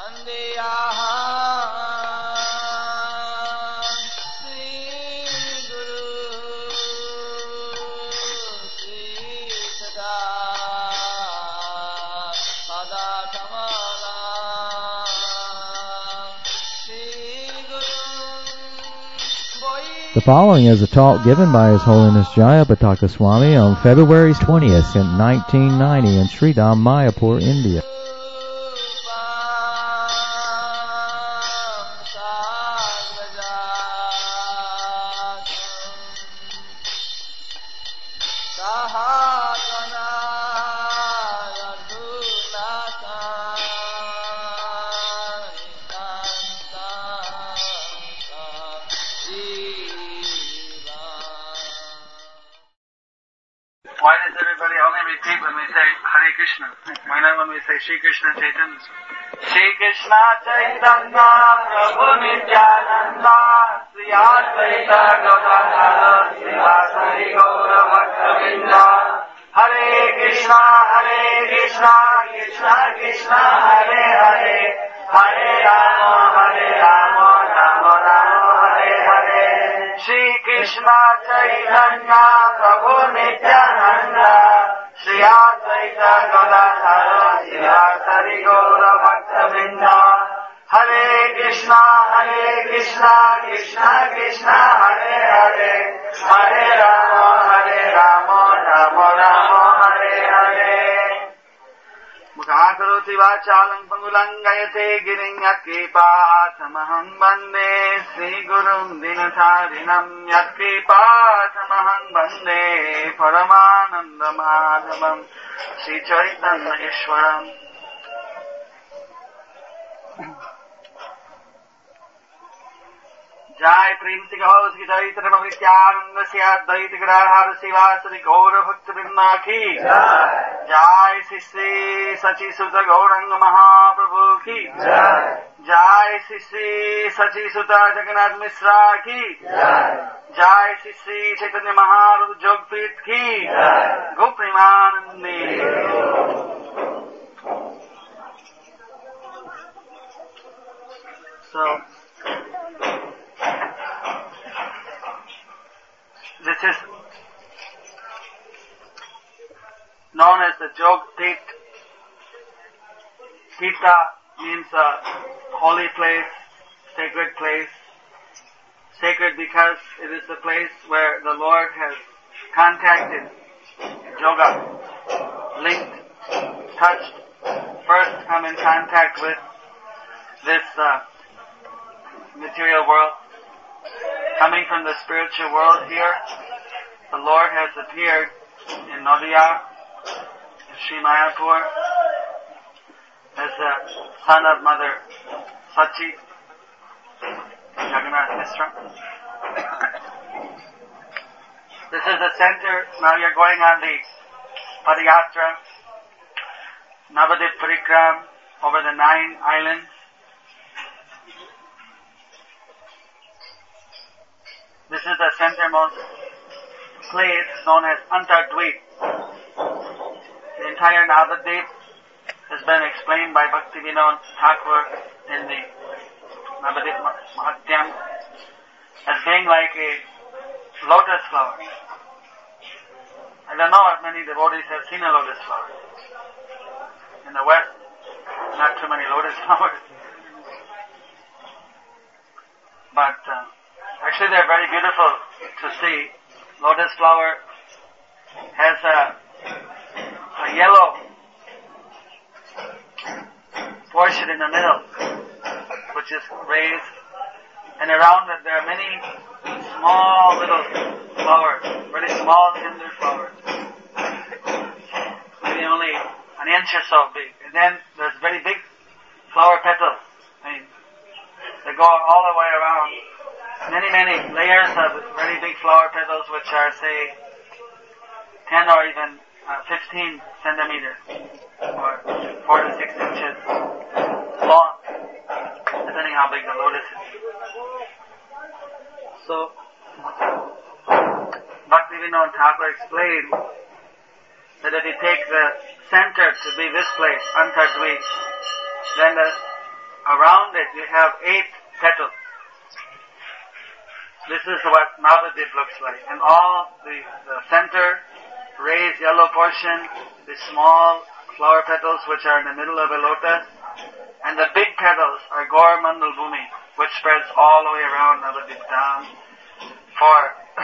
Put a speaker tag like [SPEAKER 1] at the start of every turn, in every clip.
[SPEAKER 1] The following is a talk given by His Holiness Jayapataka Swami on February 20th in 1990 in Sridham, Mayapur, India.
[SPEAKER 2] Why does everybody only repeat when we say Hare Krishna? Why not when we say Shri Krishna Chaitanya? Shri Krishna Chaitanya Prabhu Nityananda Sri Advaita Gadadhara Srivasari Gaura Bhaktavinda Hare Krishna Krishna Krishna Hare Hare Hare Rama Rama Rama Hare Hare Shri Krishna Chaitanya Prabhu Nityananda Sri Advaita Gadadhara Srivasari Gaura Bhaktavinda Hare Krishna Krishna Krishna Hare Hare Hare Rama Rama Rama Hare Hare Mukhakaroti Vachalam Pangulangayate Giring Yatkripatamaham Bande Sri Gurum Dinatharinam Yatkripatamaham Bande Paramananda Madhavam Sri Chaitanya Ishwaram. Jai Prem Sigaho Sri Chaitanya Nityananda Sri Advaita Gadadhara Srivasari Gaura Bhaktavinda Ki Jai Sri Sri Sachi Sutta Gauranga Mahaprabhu Ki Jai Sri Sri Sachi Sutta Jagannath Misra Ki Jai Sri Sri Chaitanya Mahaprabhu Jogpit Ki Gopremanandi. So this is known as the Jog Tit. Tita means a holy place, sacred place. Sacred because it is the place where the Lord has contacted, yoga, linked, touched, first come in contact with this material world. Coming from the spiritual world here, the Lord has appeared in Nadia, in Sri Mayapur, as the son of Mother Sachi, Jagannath Misra. This is the center. Now you're going on the Padayatra, Navadip Parikram, over the 9 islands. This is the centermost place known as Antardvip. The entire Navadip has been explained by Bhaktivinoda Thakur in the Navadip Mahatyam as being like a lotus flower. I don't know if many devotees have seen a lotus flower. In the West, not too many lotus flowers. But actually they're very beautiful to see. Lotus flower has a yellow portion in the middle, which is raised, and around it there are many small little flowers, very small tender flowers, maybe only an inch or so big. And then there's very big flower petals. I mean, they go all the way around. Many layers of very big flower petals, which are, say, 10 or even 15 centimeters, or 4 to 6 inches long, depending how big the lotus is. So, Bhaktivinoda Thakur explained that if you take the center to be this place, Antardvip, then the around it you have 8 petals. This is what Navadip looks like. And all the center, raised yellow portion, the small flower petals which are in the middle of a lotus, and the big petals are Gaur Mandal Bhumi, which spreads all the way around Navadip down for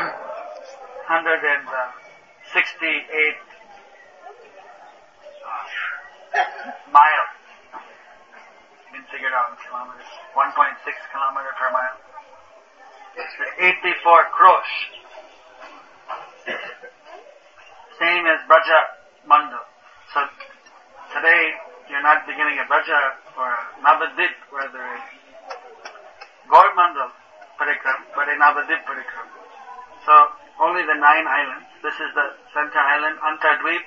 [SPEAKER 2] 168 miles. You can figure it out in kilometers. 1.6 kilometer per mile. 84 krosh. Same as Braja Mandal. So today you're not beginning a Braja or a Navadip where there is Gaur Mandal Parikram, but a Navadip Parikram. So only the 9 islands. This is the center island, Antardweep.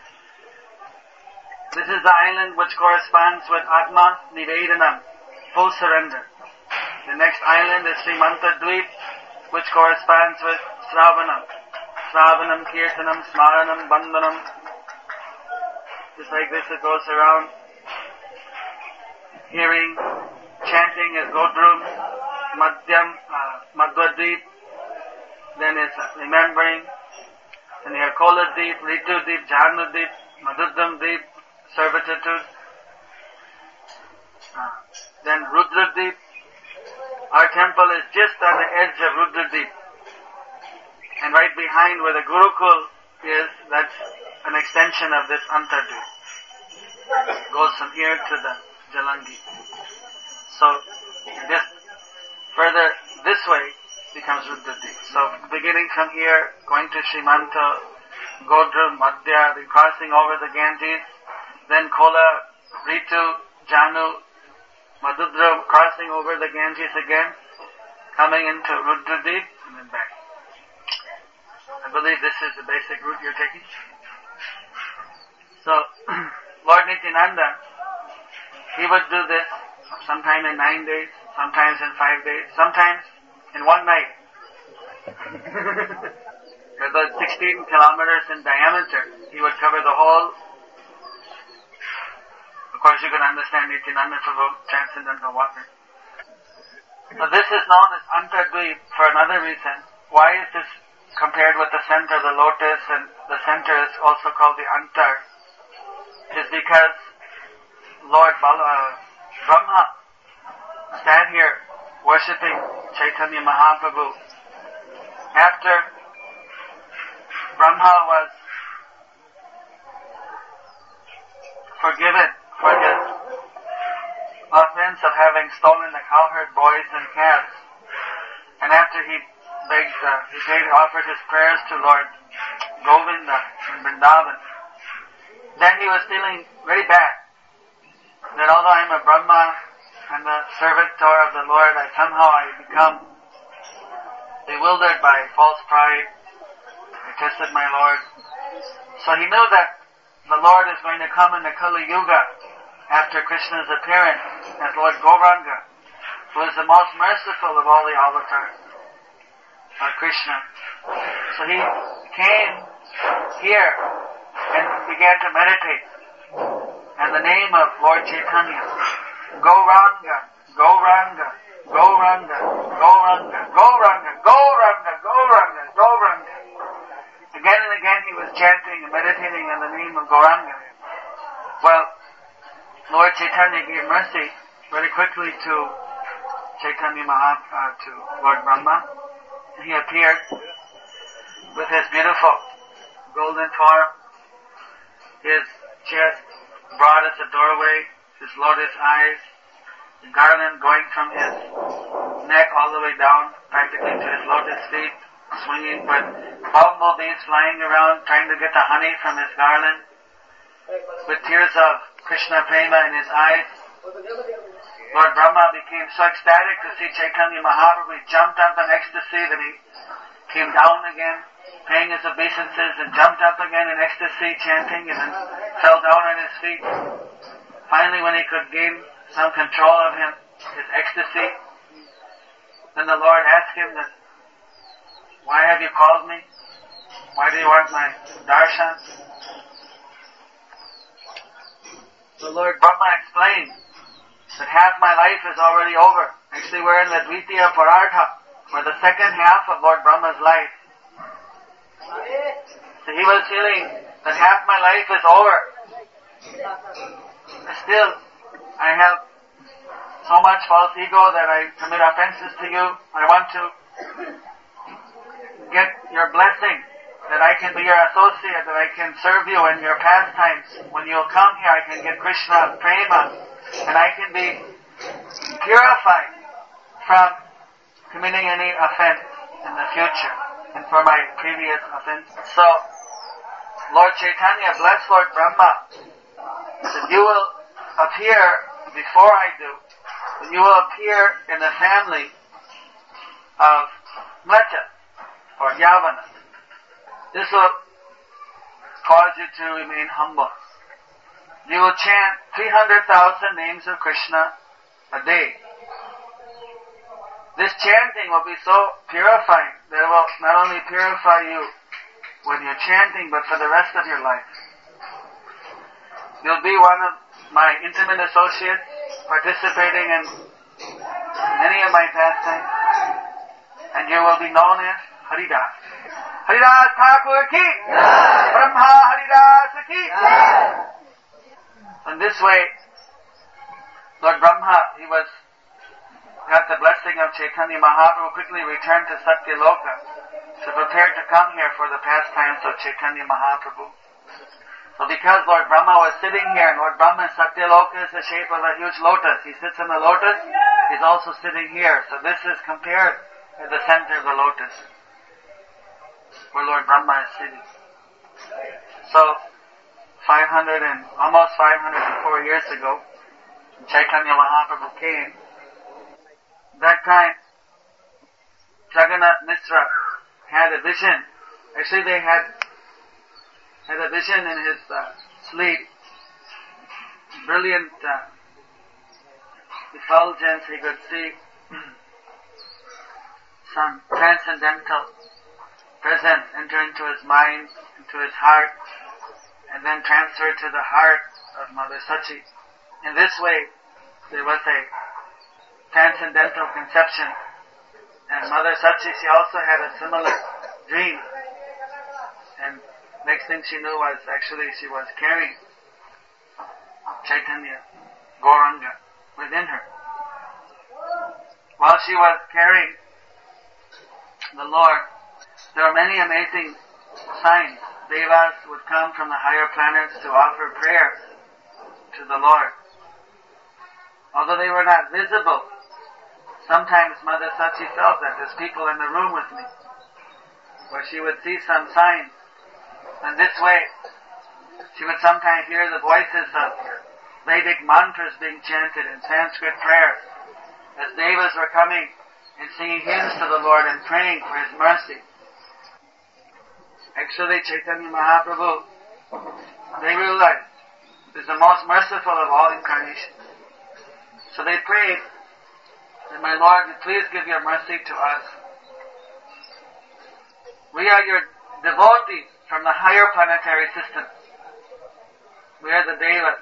[SPEAKER 2] This is the island which corresponds with Atma Nivedanam, full surrender. The next island is Srimanta Dweep, which corresponds with Sravanam. Sravanam, Kirtanam, Smaranam, Bandhanam. Just like this it goes around. Hearing, chanting is Godrum, Madhyam, Madhwadweep. Then it's remembering. Then you have Kola Deep, Ritu Deep, Jhanu Deep, Madhudam Deep, servitude. Then Rudra Deep. Our temple is just on the edge of Rudra Deep. And right behind where the Gurukul is, that's an extension of this Antardweep. Goes from here to the Jalangi. So this further this way becomes Rudra Deep. So beginning from here, going to Srimanta, Godru, Madhya, then crossing over the Ganges, then Kola, Ritu, Janu, Madhudra, crossing over the Ganges again, coming into Rudra Deep, and then back. I believe this is the basic route you're taking. So, Lord Nityananda, he would do this sometime in 9 days, sometimes in 5 days, sometimes in one night. About 16 kilometers in diameter, he would cover the whole. Of course, you can understand Nityananda Prabhu, transcendental water. So this is known as Antardweep for another reason. Why is this compared with the center, the lotus, and the center is also called the Antar? Is because Lord Brahma sat here worshipping Chaitanya Mahaprabhu. After Brahma was forgiven for his offense of having stolen the cowherd boys and calves, and after he offered his prayers to Lord Govinda in Vrindavan, then he was feeling very bad that although I'm a Brahma and the servitor of the Lord, I become bewildered by false pride. I tested my Lord. So he knew that the Lord is going to come in the Kali Yuga after Krishna's appearance as Lord Gauranga, who is the most merciful of all the avatars of Krishna. So he came here and began to meditate. And the name of Lord Chaitanya, Gauranga, Gauranga, Gauranga, Gauranga, Gauranga, Gauranga, Gauranga, Gauranga. Again and again he was chanting and meditating on the name of Gauranga. Well, Lord Chaitanya gave mercy very quickly to Chaitanya to Lord Brahma. He appeared with his beautiful golden form, his chest broad as a doorway, his lotus eyes, the garland going from his neck all the way down, practically to his lotus feet, swinging with bumblebees flying around, trying to get the honey from his garland, with tears of Krishna prema in his eyes. Lord Brahma became so ecstatic to see Chaitanya Mahaprabhu. He jumped up in ecstasy, then he came down again, paying his obeisances, and jumped up again in ecstasy, chanting, and then fell down on his feet. Finally, when he could gain some control of his ecstasy, then the Lord asked him that, why have you called me? Why do you want my darshan? The Lord Brahma explained that half my life is already over. Actually, we're in the Dvitiya Parartha, or the second half of Lord Brahma's life. So he was feeling that half my life is over. Still, I have so much false ego that I commit offenses to you. I want to get your blessing, that I can be your associate, that I can serve you in your pastimes. When you'll come here, I can get Krishna prema, and I can be purified from committing any offense in the future, and for my previous offense. So, Lord Chaitanya blessed Lord Brahma that you will appear before I do. That you will appear in the family of Mleta, or Yavana. This will cause you to remain humble. You will chant 300,000 names of Krishna a day. This chanting will be so purifying that it will not only purify you when you're chanting, but for the rest of your life. You'll be one of my intimate associates, participating in many of my pastimes, and you will be known as Haridas. Haridas Thakur ki, Brahma Haridas ki. In this way, Lord Brahma, he got the blessing of Chaitanya Mahaprabhu, quickly returned to Satyaloka to prepare to come here for the pastimes of Chaitanya Mahaprabhu. So because Lord Brahma was sitting here, and Lord Brahma's Satyaloka is the shape of a huge lotus. He sits in the lotus, he's also sitting here. So this is compared at the center of the lotus, where Lord Brahma is sitting. So, almost 504 years ago, Chaitanya Mahaprabhu came. That time, Jagannath Mishra had a vision. Actually, they had a vision in his sleep. Brilliant effulgence. He could see some transcendental presence enter into his mind, into his heart, and then transfer to the heart of Mother Sachi. In this way, there was a transcendental conception. And Mother Sachi, she also had a similar dream. And next thing she knew was actually she was carrying Chaitanya, Gauranga, within her. While she was carrying the Lord, there were many amazing signs. Devas would come from the higher planets to offer prayers to the Lord. Although they were not visible, sometimes Mother Sachi felt that there's people in the room with me, where she would see some signs. And this way, she would sometimes hear the voices of Vedic mantras being chanted in Sanskrit prayers, as Devas were coming and singing hymns to the Lord and praying for His mercy. Actually, Chaitanya Mahaprabhu, they realized is the most merciful of all incarnations. So they prayed that, my Lord, please give your mercy to us. We are your devotees from the higher planetary system. We are the Devas.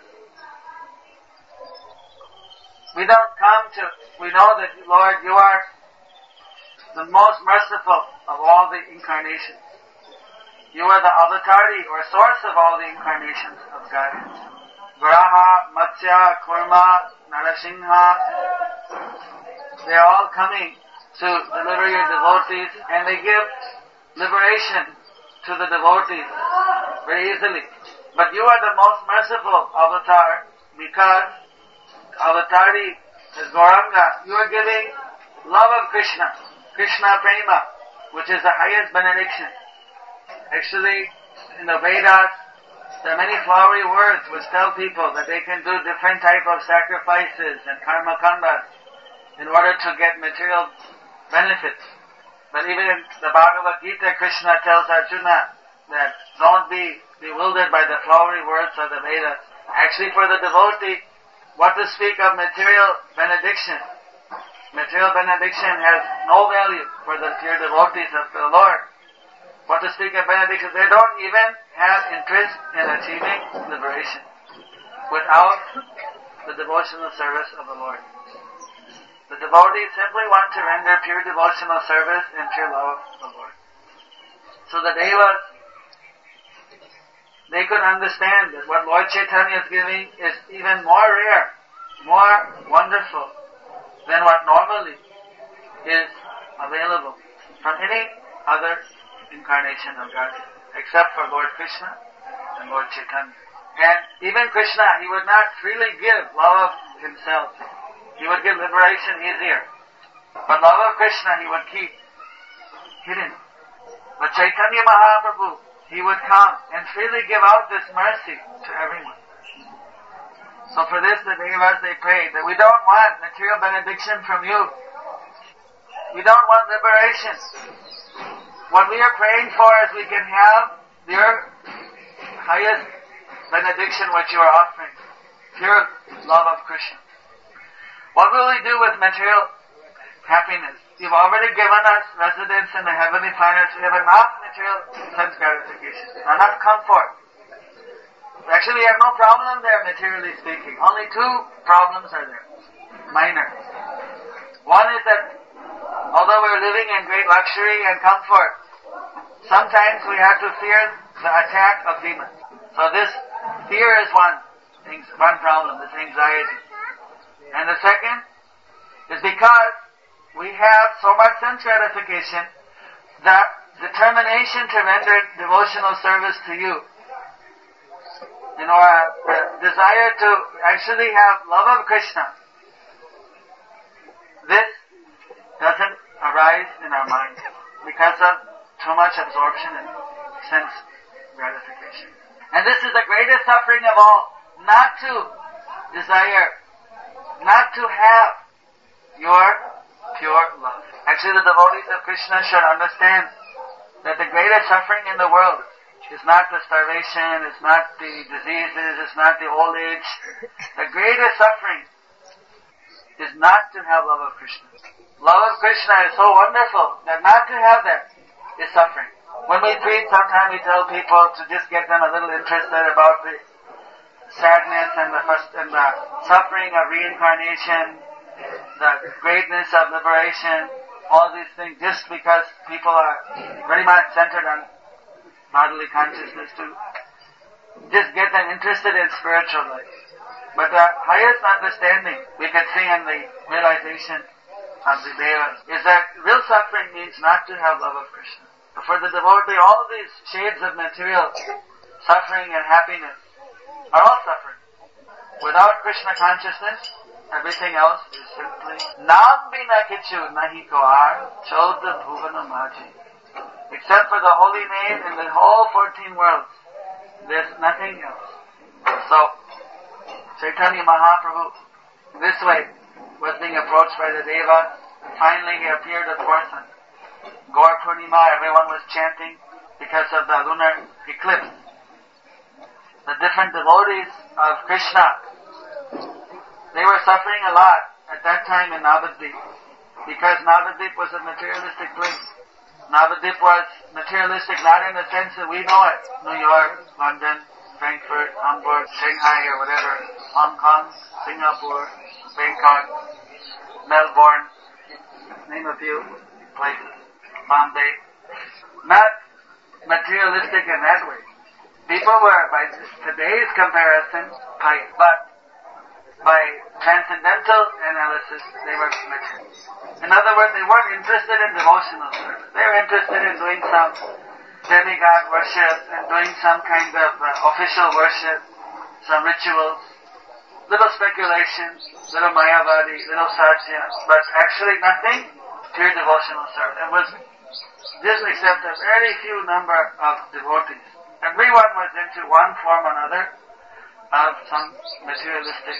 [SPEAKER 2] We know that, Lord, you are the most merciful of all the incarnations. You are the avatari, or source of all the incarnations of God. Varaha, Matsya, Kurma, Narasingha, they are all coming to deliver your devotees, and they give liberation to the devotees very easily. But you are the most merciful avatar, because avatari is Gauranga. You are giving love of Krishna, Krishna Prema, which is the highest benediction. Actually, in the Vedas, there are many flowery words which tell people that they can do different type of sacrifices and karma kandas in order to get material benefits. But even in the Bhagavad Gita, Krishna tells Arjuna that don't be bewildered by the flowery words of the Vedas. Actually, for the devotee, what to speak of material benediction? Material benediction has no value for the pure devotees of the Lord. What to speak of benediction? They don't even have interest in achieving liberation. Without the devotional service of the Lord. The devotees simply want to render pure devotional service and pure love of the Lord. So the Devas, they could understand that what Lord Chaitanya is giving is even more rare, more wonderful than what normally is available from any other incarnation of God, except for Lord Krishna and Lord Chaitanya. And even Krishna, he would not freely give love of himself. He would give liberation easier. But love of Krishna he would keep hidden. But Chaitanya Mahaprabhu, he would come and freely give out this mercy to everyone. So for this the Devas, they prayed that we don't want material benediction from you. We don't want liberation. What we are praying for is we can have your highest benediction which you are offering. Pure love of Krishna. What will we do with material happiness? You've already given us residence in the heavenly planets. We have enough material sense gratification, enough comfort. Actually, we have no problem there, materially speaking. Only two problems are there, minor. One is that although we're living in great luxury and comfort, sometimes we have to fear the attack of demons. So this fear is one problem, this anxiety. And the second is because we have so much sense gratification that determination to render devotional service to you, our desire to actually have love of Krishna, this doesn't arise in our mind because of too much absorption in sense gratification. And this is the greatest suffering of all, not to desire, not to have your pure love. Actually, the devotees of Krishna should understand that the greatest suffering in the world is not the starvation, it's not the diseases, it's not the old age. The greatest suffering is not to have love of Krishna. Love of Krishna is so wonderful that not to have that is suffering. When we preach, sometimes we tell people to just get them a little interested about the sadness and the suffering of reincarnation, the greatness of liberation, all these things, just because people are very much centered on bodily consciousness to just get them interested in spiritual life. But the highest understanding we can see in the realization of the Devas is that real suffering means not to have love of Krishna. For the devotee, all of these shades of material suffering and happiness are all suffering. Without Krishna consciousness, everything else is simply Naam bina kichu nahi koar chodha bhuvana maji. Except for the holy name in the whole 14 worlds, there's nothing else. So, Chaitanya Mahaprabhu, this way, was being approached by the Devas. Finally, he appeared, of course, on Gaur Purnima. Everyone was chanting because of the lunar eclipse. The different devotees of Krishna, they were suffering a lot at that time in Navadvip, because Navadvip was a materialistic place. Navadvip was materialistic not in the sense that we know it. New York, London, Frankfurt, Hamburg, Shanghai or whatever, Hong Kong, Singapore, Bangkok, Melbourne, name a few places, Bombay. Not materialistic in that way. People were, by today's comparison, pious, but by transcendental analysis, they were material. In other words, they weren't interested in devotional service. They were interested in doing some demigod worship and doing some kind of official worship, some rituals, little speculations, little mayavadi, little sajya, but actually nothing pure devotional service. It was just except a very few number of devotees. Everyone was into one form or another of some materialistic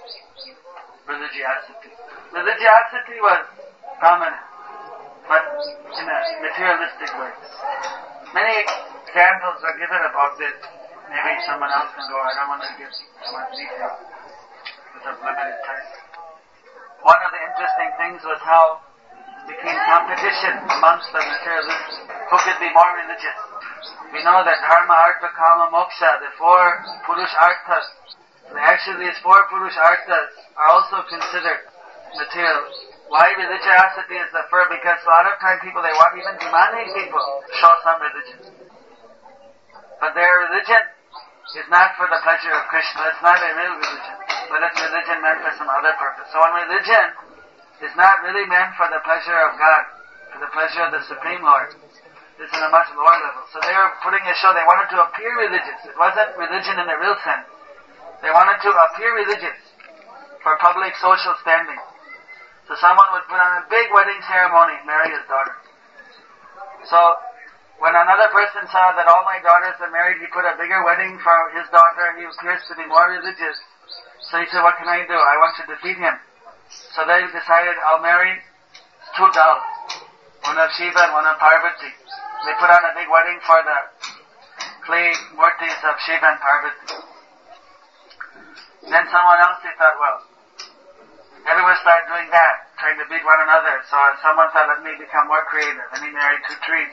[SPEAKER 2] religiosity. Religiosity was prominent, but in a materialistic way. Many examples are given about this. Maybe someone else can go. I don't want to give too much detail because of limited time. One of the interesting things was how it became competition amongst the materialists. Who could be more religious? We know that dharma, artha, kama, moksha, the four purush arthas, Actually, these four Purush arthas are also considered material. Why religiosity is the first? Because a lot of times people, they want even demanding people to show some religion. But their religion is not for the pleasure of Krishna. It's not a real religion. But it's religion meant for some other purpose. So when religion is not really meant for the pleasure of God, for the pleasure of the Supreme Lord, it's in a much lower level. So they were putting a show, they wanted to appear religious. It wasn't religion in the real sense. They wanted to appear religious for public social standing. So someone would put on a big wedding ceremony and marry his daughter. So when another person saw that all my daughters are married, he put a bigger wedding for his daughter. He appears to be more religious. So he said, what can I do? I want to defeat him. So they decided, I'll marry two dolls. One of Shiva and one of Parvati. They put on a big wedding for the clay murtis of Shiva and Parvati. Then someone else, they thought, well, everyone started doing that, trying to beat one another. So someone thought, let me become more creative. And he married two trees.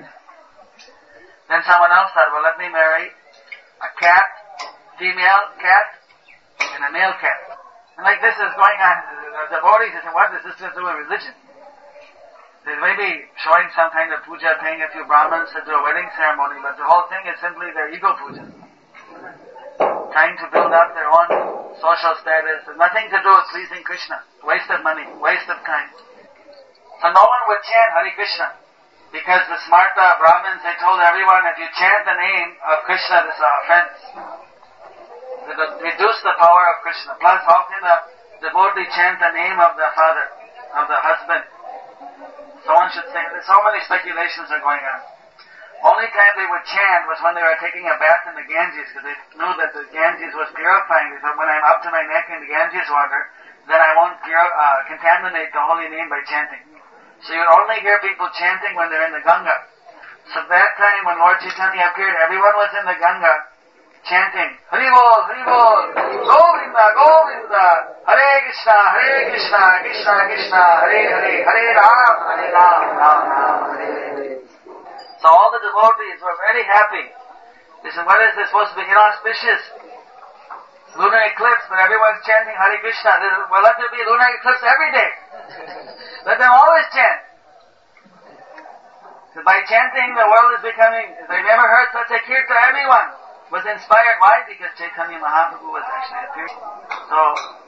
[SPEAKER 2] Then someone else thought, well, let me marry a cat, female cat, and a male cat. And like this is going on, the devotees said, what does this have to do with religion? They may be showing some kind of puja, paying a few Brahmins to do a wedding ceremony, but the whole thing is simply their ego puja. Trying to build up their own social status. It has nothing to do with pleasing Krishna. Waste of money, waste of time. So no one would chant Hare Krishna. Because the Smarta Brahmins, they told everyone, if you chant the name of Krishna, this is an offense. It will reduce the power of Krishna. Plus, how can a devotee chant the name of the father, of the husband? Someone should say, so many speculations are going on. Only time they would chant was when they were taking a bath in the Ganges, because they knew that the Ganges was purifying. They thought, when I'm up to my neck in the Ganges water, then I won't contaminate the holy name by chanting. So you would only hear people chanting when they're in the Ganga. So that time when Lord Chaitanya appeared, everyone was in the Ganga chanting, Hari Bol, Govinda, Govinda, Hare Krishna, Krishna Krishna, Hare Hare, Hare Ram, Ram Ram, Hare Hare. So all the devotees were very happy. They said, what is this supposed to be inauspicious? Lunar eclipse, but everyone's chanting Hare Krishna. They said, well, let there be lunar eclipse every day. Let them always chant. So by chanting, the world is becoming, they never heard such a kirtan. Everyone was inspired. Why? Because Chaitanya Mahaprabhu was actually appearing. So,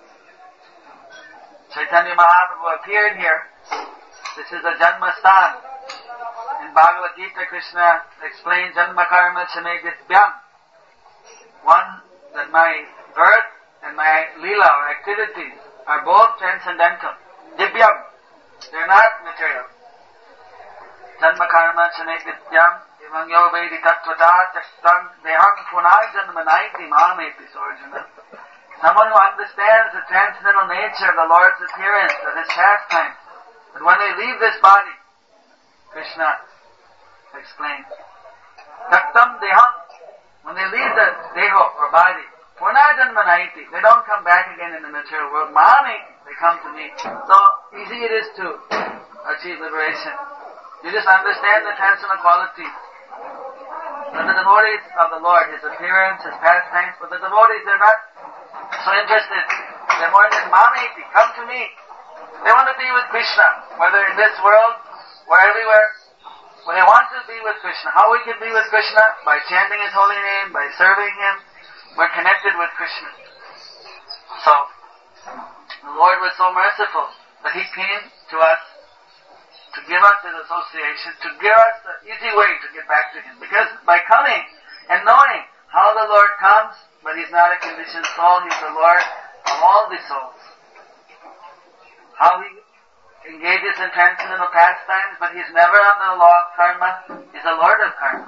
[SPEAKER 2] Chaitanya Mahaprabhu appeared here. This is a Janmastan. In Bhagavad Gita, Krishna explains Janma Karma Chame Divyam. One, that my birth and my lila or activities are both transcendental. Divyam. They're not material. Janma Karma Chame Divyam. Evam Yo Vedi Tattvata Chastan Deham Punai Janmanaiti Mameti Sorjana. Someone who understands the transcendental nature of the Lord's appearance, of His pastime. But when they leave this body, Krishna explained, Taktam Deham, when they leave the deho or body, Purnajanmanaiti, they don't come back again in the material world. Mami, they come to me. So easy it is to achieve liberation. You just understand the transcendental qualities. But the devotees of the Lord, His appearance, His pastimes, but the devotees, they're not so interested. They're more than Mamiti, come to me. They want to be with Krishna, whether in this world or everywhere. When they want to be with Krishna, how we can be with Krishna? By chanting His holy name, by serving Him. We're connected with Krishna. So, the Lord was so merciful that He came to us to give us His association, to give us the easy way to get back to Him. Because by coming and knowing how the Lord comes, but He's not a conditioned soul, He's the Lord of all the souls. How He engages in transcendental pastimes, but He's never under the law of karma. He's the Lord of karma.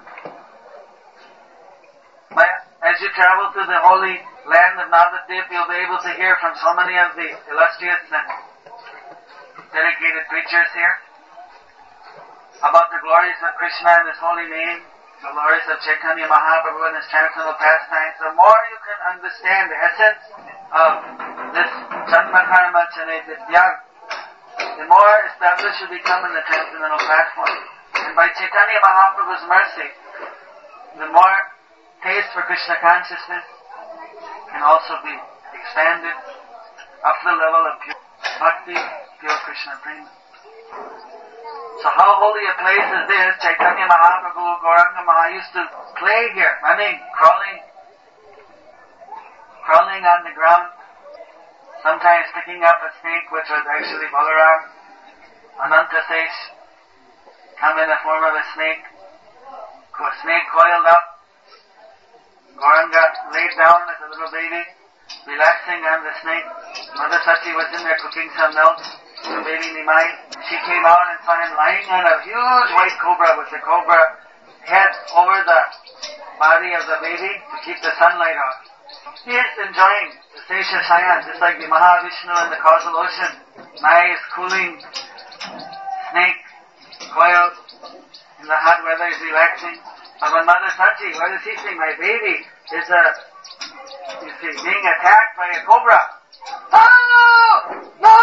[SPEAKER 2] As you travel through the holy land of Navadvip, you'll be able to hear from so many of the illustrious and dedicated preachers here about the glories of Krishna and His holy name, the glories of Chaitanya Mahaprabhu and His transcendental pastimes. The more you can understand the essence of this Janma Karma Chane Vidyam, the more established you become in the transcendental platform. And by Chaitanya Mahaprabhu's mercy, the more taste for Krishna consciousness, can also be expanded up to the level of pure bhakti, pure Krishna prema. So how holy a place is this? Chaitanya Mahaprabhu, Gauranga Maha used to play here, running, crawling on the ground, sometimes picking up a snake, which was actually Balaram. Anantasesh come in the form of a snake coiled up. Gauranga laid down as a little baby, relaxing on the snake. Mother Sati was in there cooking some milk. The baby Nimai, she came out and saw him lying on a huge white cobra with the cobra head over the body of the baby to keep the sunlight off. He is enjoying the Sesha Sayan, just like the Mahavishnu in the causal ocean. Nice, cooling snake coiled in the hot weather is relaxing. But when Mother Sati, what is he saying? My baby is being attacked by a cobra. Oh! No!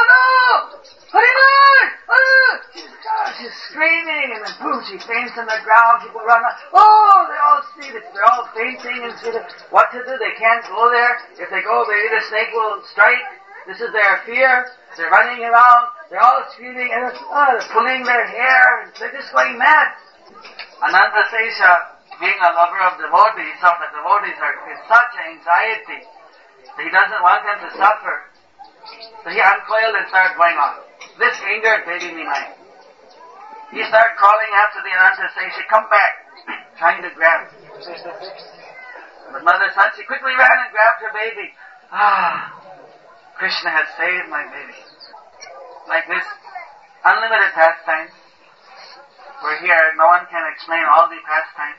[SPEAKER 2] She's screaming, and then boom, she faints on the ground. People run out. Oh, they all see this. They're all fainting and see what to do. They can't go there. If they go, maybe the snake will strike. This is their fear. They're running around. They're all screaming and they're pulling their hair. And they're just going mad. Anantasesha, being a lover of devotees, saw that devotees are in such anxiety that he doesn't want them to suffer. So he uncoiled and started going on. This angered baby Nimai. He started crawling after the Anantasesha, come back, trying to grab. But Mother Sati quickly ran and grabbed her baby. Krishna has saved my baby. Like this, unlimited pastimes. We're here, no one can explain all the pastimes.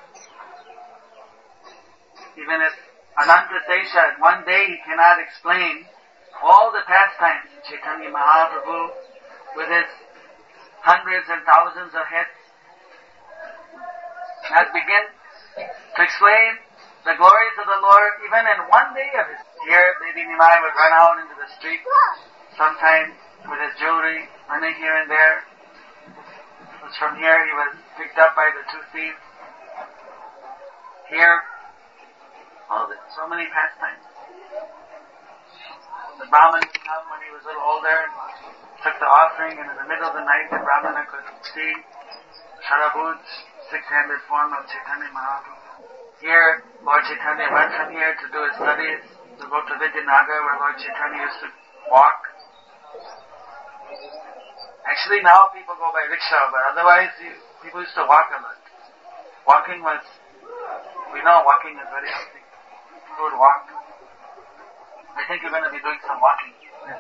[SPEAKER 2] Even if Anantasesha, one day he cannot explain all the pastimes. Chaitanya Mahaprabhu, with his hundreds and thousands of heads, has begun to explain the glories of the Lord even in one day of his. Here, baby Nimai would run out into the street, sometimes with his jewelry, running here and there. It was from here he was picked up by the two thieves. Here, so many pastimes. The Brahman would come when he was a little older and took the offering, and in the middle of the night the Brahmana could see Sharabhut, six-handed form of Chaitanya Mahaprabhu. Here, Lord Chaitanya went from here to do his studies, to go to Vidyanagar where Lord Chaitanya used to walk. Actually now people go by rickshaw, but otherwise people used to walk a lot. Walking was, we know walking is very healthy. People would walk. I think you're going to be doing some walking.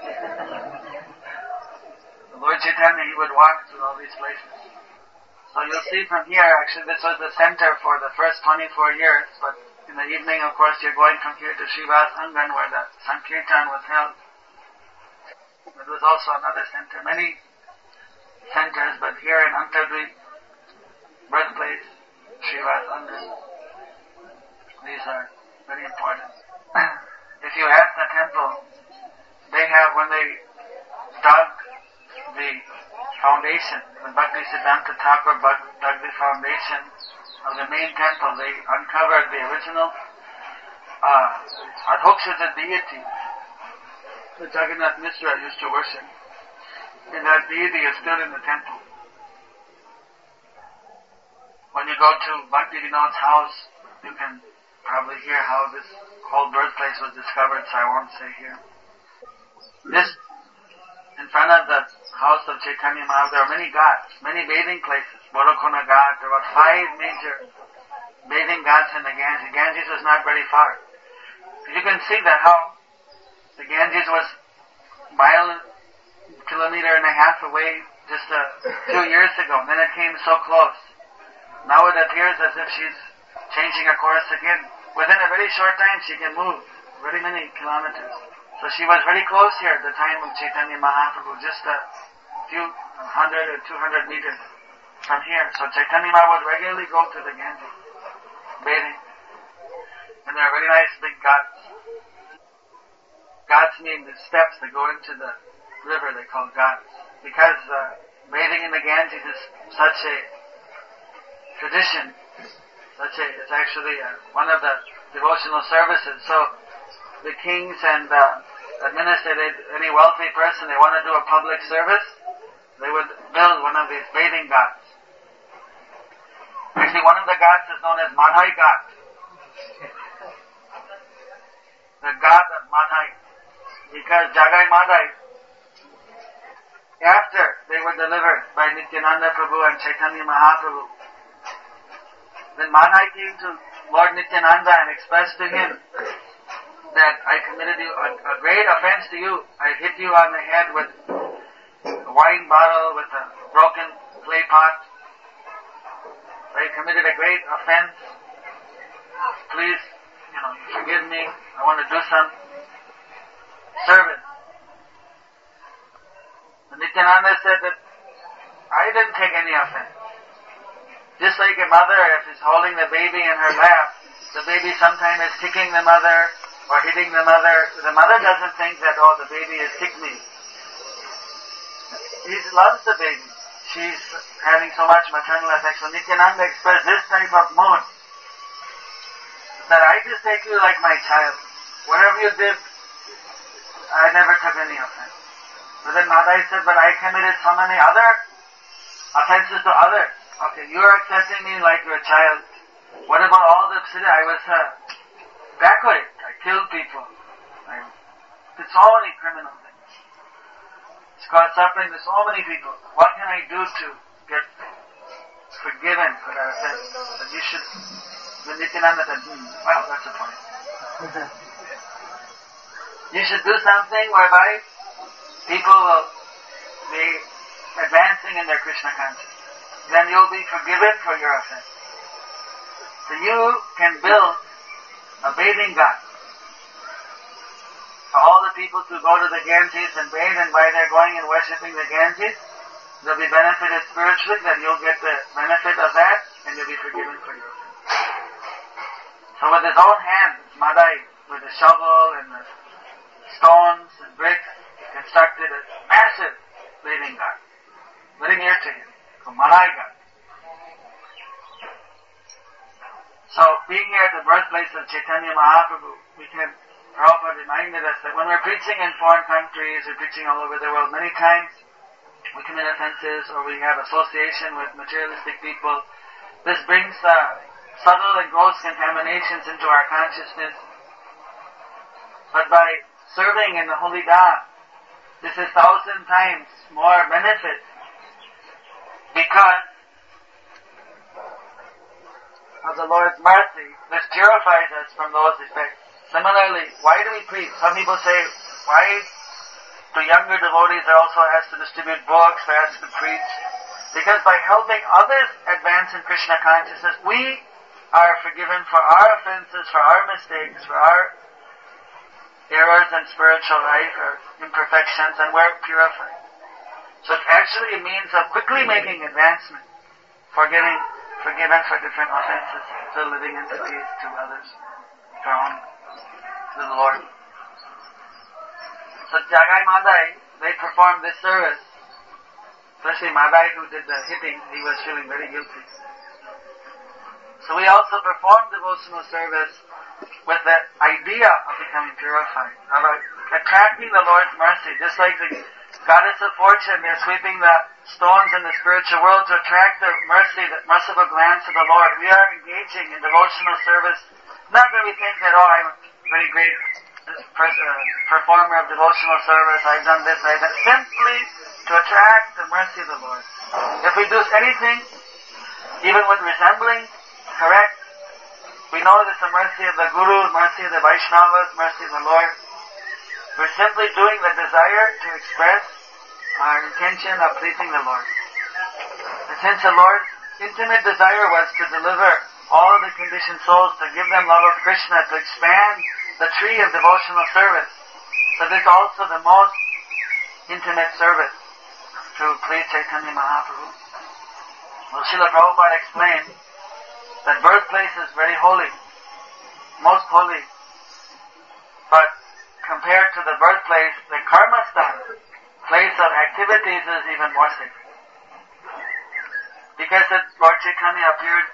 [SPEAKER 2] Lord Chaitanya, he would walk through all these places. So you'll see from here, actually this was the center for the first 24 years, but in the evening, of course, you're going from here to Srivas Angan where the Sankirtan was held. It was also another center, many centers, but here in Antardweep, birthplace, Srivas Angan, these are very important. If you ask the temple, they have, when they dug the foundation, when Bhakti Siddhanta Thakur dug the foundation of the main temple, they uncovered the original Adhokshita deity that Jagannath Mishra used to worship. And that deity is still in the temple. When you go to Bhakti Vinod's house, you can probably hear how this whole birthplace was discovered, so I won't say here. This, in front of the house of Chaitanya Mahaprabhu, there are many ghats, many bathing places. Bodhakona Ghat, there were 5 major bathing ghats in the Ganges. Ganges was not very far. You can see that how the Ganges was kilometer and a half away just a few years ago. Then it came so close. Now it appears as if she's changing her course again. Within a very short time she can move very many kilometers. So she was very close here at the time of Chaitanya Mahaprabhu, just a few 100 or 200 meters from here. So Chaitanya Mahaprabhu would regularly go to the Ganges, bathing. And there are very nice big ghats. Ghats mean the steps that go into the river, they call ghats. Because bathing in the Ganges is such a tradition, it's actually one of the devotional services. So the kings and administrators, any wealthy person, they want to do a public service, they would build one of these bathing ghats. Actually, one of the ghats is known as Madhai Ghat. The Ghat of Madhai. Because Jagai Madhai, after they were delivered by Nityananda Prabhu and Chaitanya Mahaprabhu, then Madhai came to Lord Nityananda and expressed to him that I committed a great offense to you. I hit you on the head with a wine bottle, with a broken clay pot. I committed a great offense. Please, forgive me. I want to do some service. And Nityananda said that I didn't take any offense. Just like a mother, if she's holding the baby in her lap, the baby sometimes is kicking the mother or hitting the mother. The mother doesn't think that, the baby is kicking me. She loves the baby. She's having so much maternal affection. Nityananda expressed this type of mood, that I just take you like my child. Whatever you did, I never took any offense. But then Madhai said, but I committed so many other offenses to others. Okay, you're accepting me like your child. What about all the sin? I was backward. I killed people. I did so many criminal things. It's caused suffering to so many people. What can I do to get forgiven for that offense? That you should. Then Nityananda said, well, that's the point. You should do something whereby people will be advancing in their Krishna consciousness. Then you'll be forgiven for your offense. So you can build a bathing ghat for all the people to go to the Ganges and bathe, and by their going and worshipping the Ganges, they'll be benefited spiritually, then you'll get the benefit of that, and you'll be forgiven for your offense. So with his own hands, Madhai, with the shovel and the stones and bricks, constructed a massive bathing ghat, very near to him. Madhai Ghat. So, being here at the birthplace of Chaitanya Mahaprabhu, Prabhupada reminded us that when we're preaching in foreign countries, we're preaching all over the world, many times we commit offenses or we have association with materialistic people. This brings subtle and gross contaminations into our consciousness. But by serving in the Holy Dham, this is 1,000 times more benefit, because of the Lord's mercy. This purifies us from those effects. Similarly, why do we preach? Some people say, why do younger devotees are also asked to distribute books, they're asked to preach? Because by helping others advance in Krishna consciousness, we are forgiven for our offenses, for our mistakes, for our errors in spiritual life or imperfections, and we're purified. So it actually means of quickly making advancement, for getting forgiven for different offenses, to living entities, to others, to the Lord. So Jagai Madhai, they performed this service. Especially Madhai, who did the hitting, he was feeling very guilty. So we also performed devotional service with the idea of becoming purified, of attracting the Lord's mercy, just like the Goddess of Fortune, they're sweeping the stones in the spiritual world to attract the mercy, the merciful glance of the Lord. We are engaging in devotional service, not that we think that, I'm a very great performer of devotional service, I've done this, I've done, simply to attract the mercy of the Lord. If we do anything, even when resembling correct, we know that the mercy of the Guru, mercy of the Vaishnavas, mercy of the Lord. We're simply doing the desire to express our intention of pleasing the Lord. And since the Lord's intimate desire was to deliver all of the conditioned souls, to give them love of Krishna, to expand the tree of devotional service, so this is also the most intimate service to please Chaitanya Mahaprabhu. Well, Srila Prabhupada explained that birthplace is very holy, most holy, but compared to the birthplace, the karmasthana, place of activities, is even more sacred. Because Lord Chaitanya appeared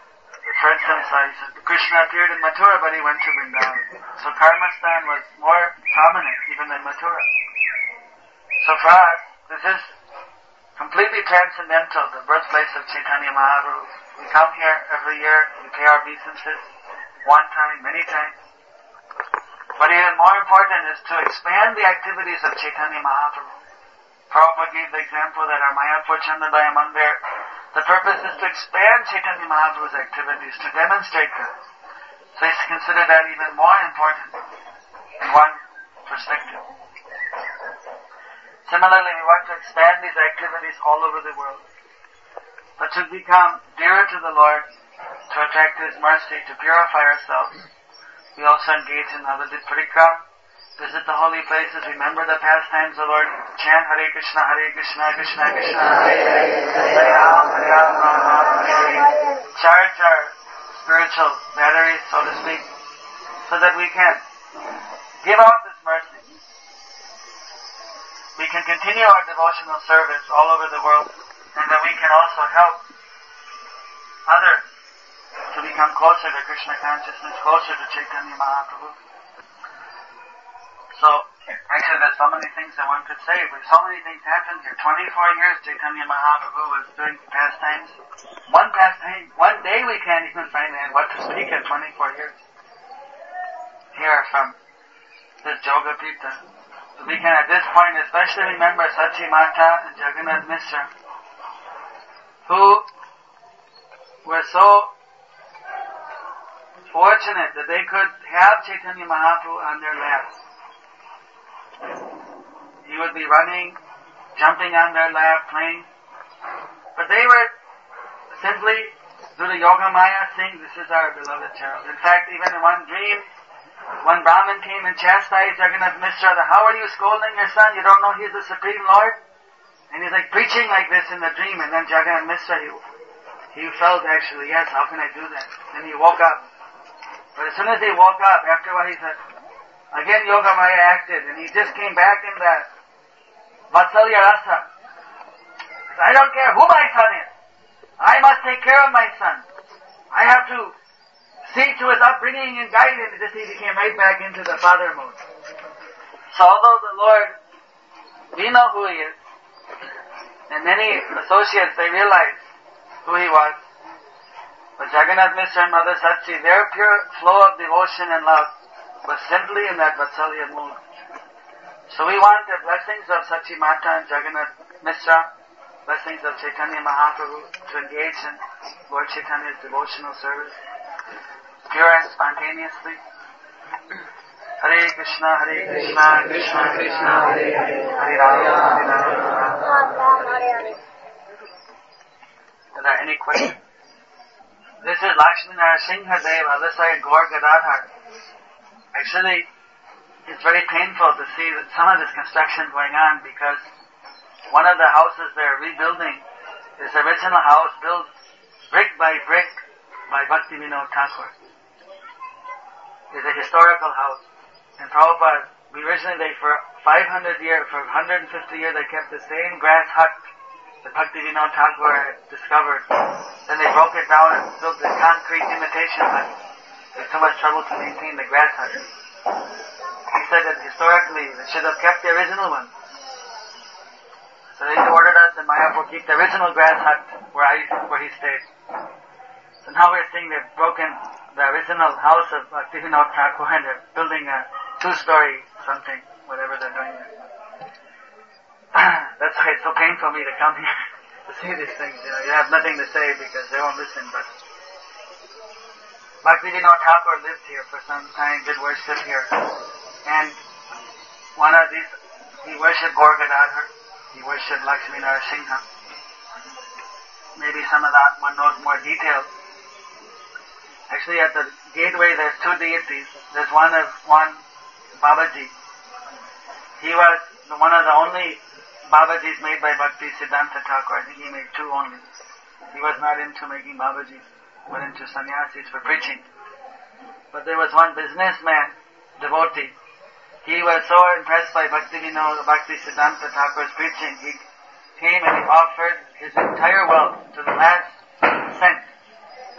[SPEAKER 2] referred to himself. He said, Krishna appeared in Mathura, but he went to Vrindavan. So Karmastan was more prominent even than Mathura. So for us, this is completely transcendental, the birthplace of Chaitanya Mahaprabhu. We come here every year, we pay our obeisances, one time, many times. But even more important is to expand the activities of Chaitanya Mahaprabhu. Prabhupada gave the example that our Mayapur Chandabaya Mandir, the purpose is to expand Chaitanya Mahaprabhu's activities, to demonstrate that. So he's considered that even more important in one perspective. Similarly, we want to expand these activities all over the world. But to become dearer to the Lord, to attract His mercy, to purify ourselves, we also engage in Navadvip Parikram, visit the holy places, remember the pastimes of the Lord, chant Hare Krishna, Krishna Krishna, Hare Hare, Hare Ram, Hare Hare, charge our spiritual batteries, so to speak, so that we can give out this mercy. We can continue our devotional service all over the world, and that we can also help others to become closer to Krishna consciousness, closer to Chaitanya Mahaprabhu. So, actually there's so many things that one could say, but so many things happened here. 24 years Chaitanya Mahaprabhu was doing pastimes. One pastime, one day we can't even find out what to speak of 24 years. Here from this Yoga Pita. We can at this point especially remember Sachi Mata and Jagannath Mishra, who were so fortunate that they could have Chaitanya Mahaprabhu on their laps. He would be running, jumping on their lap, playing. But they were simply, through the Yoga Maya, saying, this is our beloved child. In fact, even in one dream, one Brahmin came and chastised Jagannath Mishra, how are you scolding your son? You don't know he is the Supreme Lord? And he's like preaching like this in the dream, and then Jagannath Mishra, he felt actually, yes, how can I do that? And he woke up. But as soon as he woke up, after a while he said, again Yoga Maya acted, and he just came back in that Vatsalya Rasa. He said, I don't care who my son is. I must take care of my son. I have to see to his upbringing and guide him. Just he became right back into the father mode. So although the Lord, we know who He is, and many associates, they realized who He was, but Jagannath Mishra and Mother Sachi, their pure flow of devotion and love was simply in that Vatsalya mood. So we want the blessings of Sachi Mata and Jagannath Mishra, blessings of Chaitanya Mahaprabhu, to engage in Lord Chaitanya's devotional service, pure and spontaneously. Hare Krishna, Krishna Krishna, Hare Hare, Hare Ram, Hare Hare. Are there any questions? This is Lakshmi Narasimha Deva, Alisai Gaur Gadadhar. Actually, it's very painful to see that some of this construction going on, because one of the houses they're rebuilding is the original house built brick by brick by Bhakti Vinod Thakur. It's a historical house. And Prabhupada, originally for 500 years, for 150 years, they kept the same grass hut that Bhakti Vinod Thakur had discovered. Then they broke it down and built the concrete imitation hut. There's too much trouble to maintain the grass hut. He said that historically they should have kept the original one. So they ordered us in Mayapur keep the original grass hut where he stayed. So now we're seeing they've broken the original house of Bhaktivinoda Thakur and they're building a 2-story something, whatever they're doing there. That's why it's so painful for me to come here to see these things. You have nothing to say because they won't listen, but Bhaktivinoda Thakur lived here for some time, did worship here. And one of these, he worshipped Gaur Gadadhar, he worshipped Lakshmi Narasimha. Maybe some of that one knows more details. Actually, at the gateway, there's 2 deities. There's one Babaji. He was one of the only Babajis made by Bhakti Siddhanta Thakur. I think he made 2 only. He was not into making Babajis, but into sannyasis for preaching. But there was one businessman, devotee. He was so impressed by Bhakti Siddhanta Thakur's preaching, he came and he offered his entire wealth to the last cent.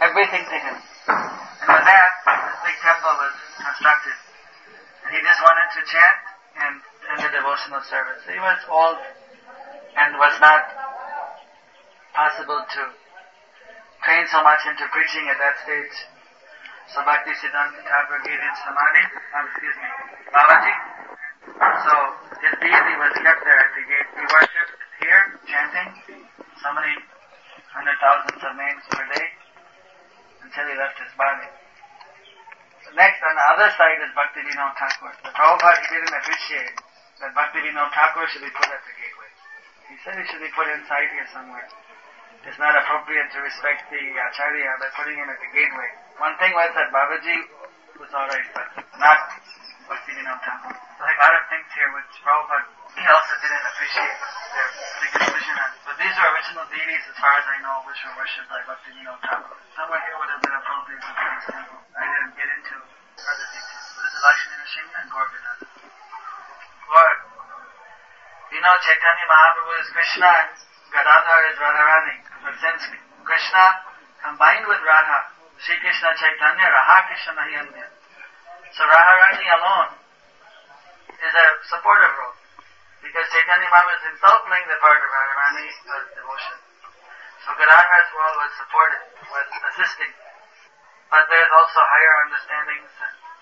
[SPEAKER 2] everything to him. And with that, this big temple was constructed. And he just wanted to chant and the devotional service. He was old and was not possible to train so much into preaching at that stage. So Bhaktisiddhanta Thakur gave him samadhi, Babaji. So his deity was kept there at the gate. He worshipped here, chanting so many 100,000s of names per day until he left his body. So next, on the other side is Bhaktivinoda Thakur. The Prabhupada, he didn't appreciate that Bhaktivinoda Thakur should be put at the gateway. He said he should be put inside here somewhere. It's not appropriate to respect the Acharya by putting him at the gateway. One thing was that Babaji was alright, but not Bhaktivinoda Thakur. So like a lot of things here which Prabhupada, he also didn't appreciate their conclusion on. But these are original deities as far as I know, which were worshipped by Bhaktivinoda Thakur. Somewhere here would have been appropriate to put this temple. I didn't get into further details. So this is Lakshmi Nrsimha and Gorgadana. Lord, you know Chaitanya Mahaprabhu is Krishna and Gadadhar is Radharani. But since Krishna combined with Radha, Sri Krishna Chaitanya, Raha Krishna Mahiyanya. So Radharani alone is a supportive role. Because Chaitanya Mahaprabhu is himself playing the part of Radharani as devotion. So Gadadhar's role was supportive, was assisting. But there is also higher understandings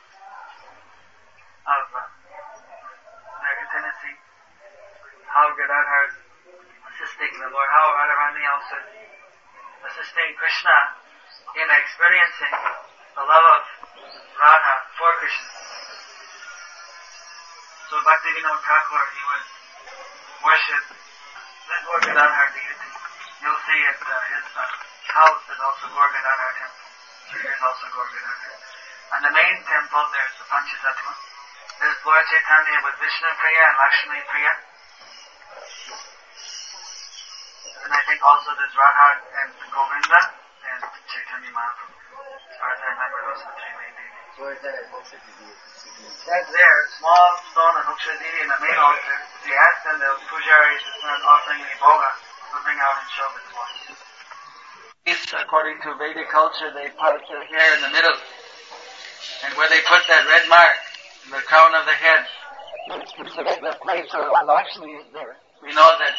[SPEAKER 2] of American tendency, how Gadadhar is assisting the Lord, how Radharani also assisting Krishna in experiencing the love of Radha for Krishna. So Bhaktivinoda Thakur, he would worship this Gaur Gadadhar deity. You'll see at his house is also Gaur Gadadhar temple. So here's also Gaur Gadadhar. And the main temple, there's the Panchatattva. There's Lord Chaitanya with Vishnu Priya and Lakshmi Priya. And I think also there's Radha and Govinda and Chaitanya Mahaprabhu. As far as I remember, those are the three main deities.
[SPEAKER 3] Where is that?
[SPEAKER 2] That's there, small stone of Ukshadiri in the main altar. If you ask them, the pujari is not offering any bhoga, will bring out and show this one. According to Vedic culture, they put their hair in the middle. And where they put that red mark, in the crown of the head, the place where Lakshmi is there. We know that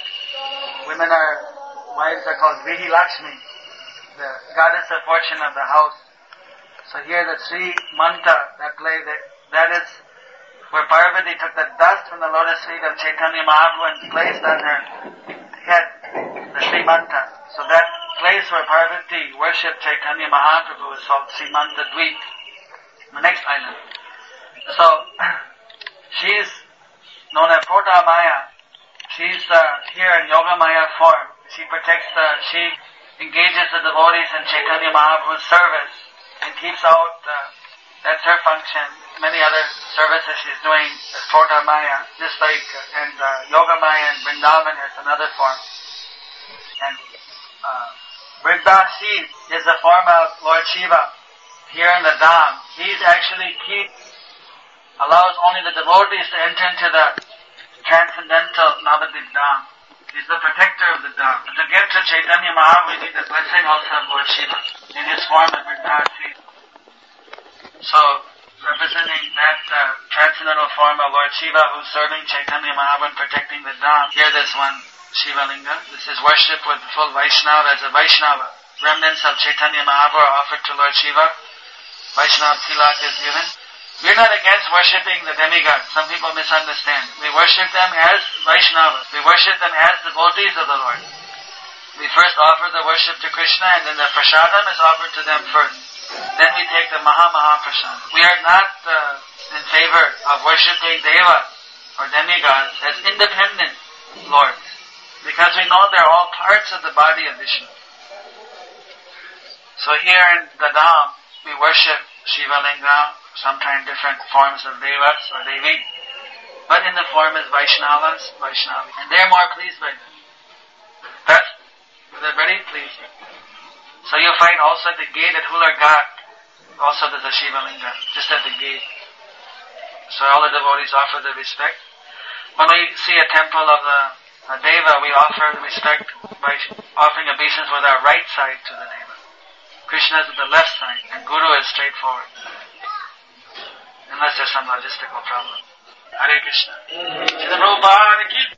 [SPEAKER 2] wives are called Vihi Lakshmi, the goddess of fortune of the house. So here the Sri Manta, that is where Parvati took the dust from the lotus feet of Chaitanya Mahaprabhu and placed on her head, the Sri Manta. So that place where Parvati worshipped Chaitanya Mahaprabhu is called Sri Manta Dweep, the next island. So, she's known as Pota Maya. She's here in Yoga Maya form. She engages the devotees in Chaitanya Mahaprabhu's service and keeps out, that's her function. Many other services she's doing as Pota Maya, just like, and Yoga Maya and Vrindavan has another form. And Vrigdasi is the form of Lord Shiva here in the Dham. He's actually allows only the devotees to enter into the transcendental Navadip Dham. He's the protector of the Dham. To get to Chaitanya Mahaprabhu, we need the blessing also of Lord Shiva in his form of Vrigdasi. So, representing that transcendental form of Lord Shiva who's serving Chaitanya Mahaprabhu and protecting the Dham. Here this one, Shiva Linga. This is worship with full Vaishnava as a Vaishnava. Remnants of Chaitanya Mahaprabhu are offered to Lord Shiva. Vaishnava Tilak is given. We're not against worshipping the demigods. Some people misunderstand. We worship them as Vaishnavas. We worship them as devotees of the Lord. We first offer the worship to Krishna and then the prasadam is offered to them first. Then we take the Maha Prasad. We are not in favor of worshipping devas or demigods as independent lords. Because we know they're all parts of the body of Vishnu. So here in the Dham, we worship Shiva Linga, sometimes different forms of devas or devi, but in the form is Vaishnavas, Vaishnavi. And they're more pleased by that. They're very pleased. So you'll find also at the gate at Hular Ghat, also there's a Shiva Linga, just at the gate. So all the devotees offer the respect. When we see a temple of the Deva, we offer respect by offering obeisance with our right side to the Deva. Krishna is at the left side and Guru is straight forward. Unless there's some logistical problem. Hare Krishna. Prabhupada ki